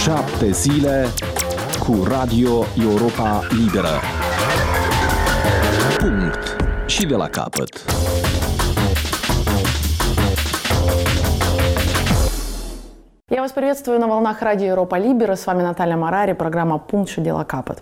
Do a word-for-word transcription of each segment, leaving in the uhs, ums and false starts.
Șapte zile cu Radio Europa Liberă. Punct. Și de la capăt. Я вас приветствую на волнах Радио Европа Либера. С вами Наталья Марари, программа «Пункт и дело капот».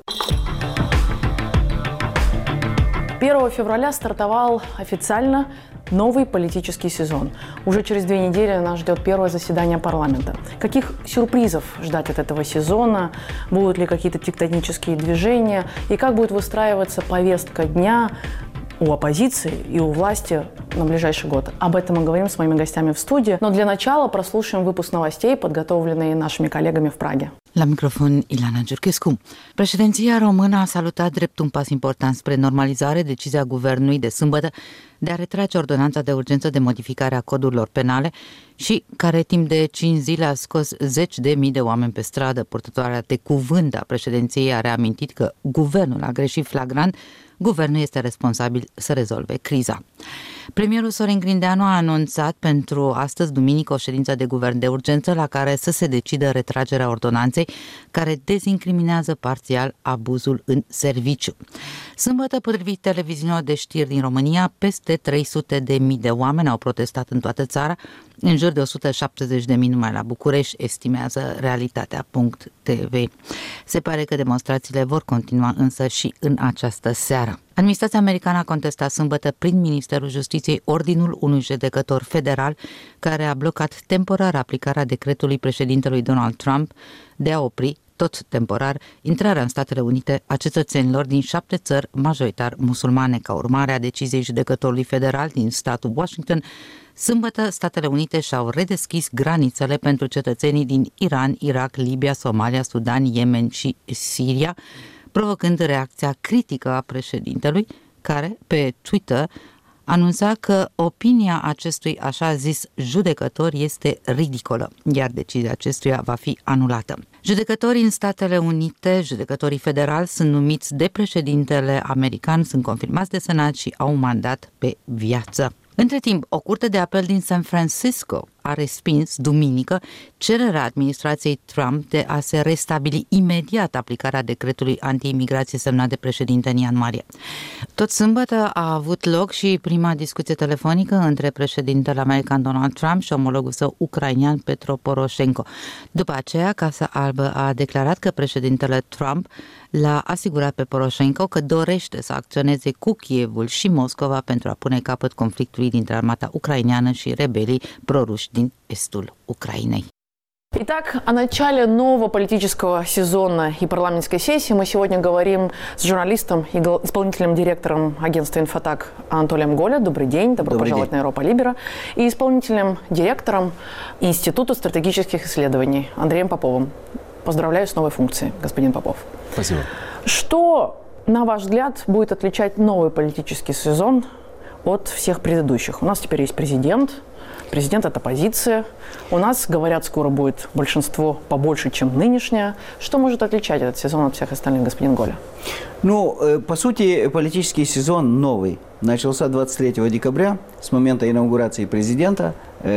первого февраля стартовал официально новый политический сезон. Уже через две недели нас ждет первое заседание парламента. Каких сюрпризов ждать от этого сезона? Будут ли какие-то тектонические движения? И как будет выстраиваться повестка дня у оппозиции и у власти на ближайший год? Об этом мы говорим с моими гостями в studii. Но для начала прослушаем выпуск новостей, подготовленные нашими коллегами в Праге. La microfon, Ilana Giurchescu. Președinția română a salutat drept un pas important spre normalizare decizia guvernului de sâmbătă de a retrage ordonanța de urgență de modificare a codurilor penale și care timp de cinci zile a scos zeci de mii de oameni pe stradă. Purtătoarea de cuvânt a președinției a reamintit că guvernul a greșit flagrant, guvernul este responsabil să rezolve criza. Premierul Sorin Grindeanu a anunțat pentru astăzi, duminică, o ședință de guvern de urgență la care să se decidă retragerea ordonanței care dezincriminează parțial abuzul în serviciu. Sâmbătă, potrivit televiziunilor de știri din România, peste trei sute de mii de oameni au protestat în toată țara, în jur de o sută șaptezeci de mii numai la București, estimează Realitatea punct t v. Se pare că demonstrațiile vor continua însă și în această seară. Administrația americană a contestat sâmbătă prin Ministerul Justiției ordinul unui judecător federal care a blocat temporar aplicarea decretului președintelui Donald Trump de a opri, tot temporar, intrarea în Statele Unite a cetățenilor din șapte țări majoritar musulmane. Ca urmare a deciziei judecătorului federal din statul Washington, sâmbătă Statele Unite și-au redeschis granițele pentru cetățenii din Iran, Irak, Libia, Somalia, Sudan, Yemen și Siria, provocând reacția critică a președintelui, care, pe Twitter, anunța că opinia acestui așa zis judecător este ridicolă, iar decizia acestuia va fi anulată. Judecătorii în Statele Unite, judecătorii federali, sunt numiți de președintele american, sunt confirmați de Senat și au un mandat pe viață. Între timp, o curte de apel din San Francisco a respins duminică cererea administrației Trump de a se restabili imediat aplicarea decretului anti-imigrație semnat de președinte în ianuarie. Tot sâmbătă a avut loc și prima discuție telefonică între președintele american Donald Trump și omologul său ucrainean Petro Poroșenko. După aceea, Casa Albă a declarat că președintele Trump l-a asigurat pe Poroșenko că dorește să acționeze cu Kievul și Moscova pentru a pune capăt conflictului dintre armata ucraineană și rebelii проруși din estul Украины. Итак, о начале нового политического сезона и парламентской сессии мы сегодня говорим с журналистом и исполнительным директором агентства «Инфотак» Анатолием Голя. Добрый день, добро Добрый пожаловать день. На Европа Либера. И исполнительным директором Института стратегических исследований Андреем Поповым. Поздравляю с новой функцией, господин Попов. Спасибо. Что, на ваш взгляд, будет отличать новый политический сезон от всех предыдущих? У нас теперь есть президент. Президент – это оппозиция. У нас, говорят, скоро будет большинство побольше, чем нынешнее. Что может отличать этот сезон от всех остальных, господин Голя? Ну, по сути, политический сезон новый. Начался двадцать третьего декабря. С момента инаугурации президента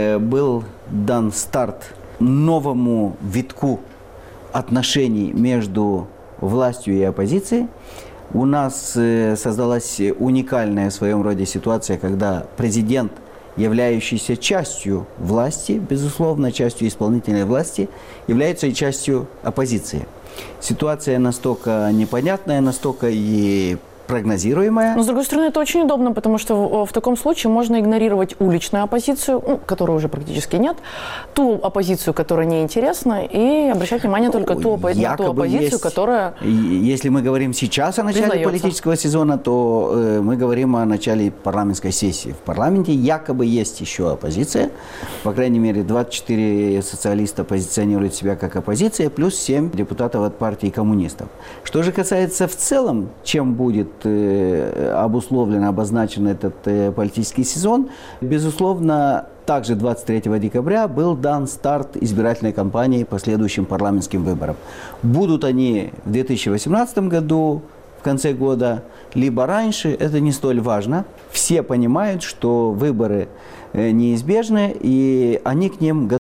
был дан старт новому витку отношений между властью и оппозицией. У нас создалась уникальная в своем роде ситуация, когда президент, являющийся частью власти, безусловно, частью исполнительной власти, является и частью оппозиции. Ситуация настолько непонятная, настолько и прогнозируемая. Но, с другой стороны, это очень удобно, потому что в, в таком случае можно игнорировать уличную оппозицию, ну, которой уже практически нет, ту оппозицию, которая неинтересна, и обращать внимание только ту, на ту оппозицию, есть, которая Если мы говорим сейчас о начале признается. политического сезона, то э, мы говорим о начале парламентской сессии. В парламенте якобы есть еще оппозиция, по крайней мере, двадцать четыре социалиста позиционируют себя как оппозиция, плюс семь депутатов от партии коммунистов. Что же касается в целом, чем будет обусловлен, обозначен этот политический сезон, безусловно, также двадцать третьего декабря был дан старт избирательной кампании по следующим парламентским выборам. Будут они в две тысячи восемнадцатом году, в конце года, либо раньше, это не столь важно. Все понимают, что выборы неизбежны, и они к ним готовы.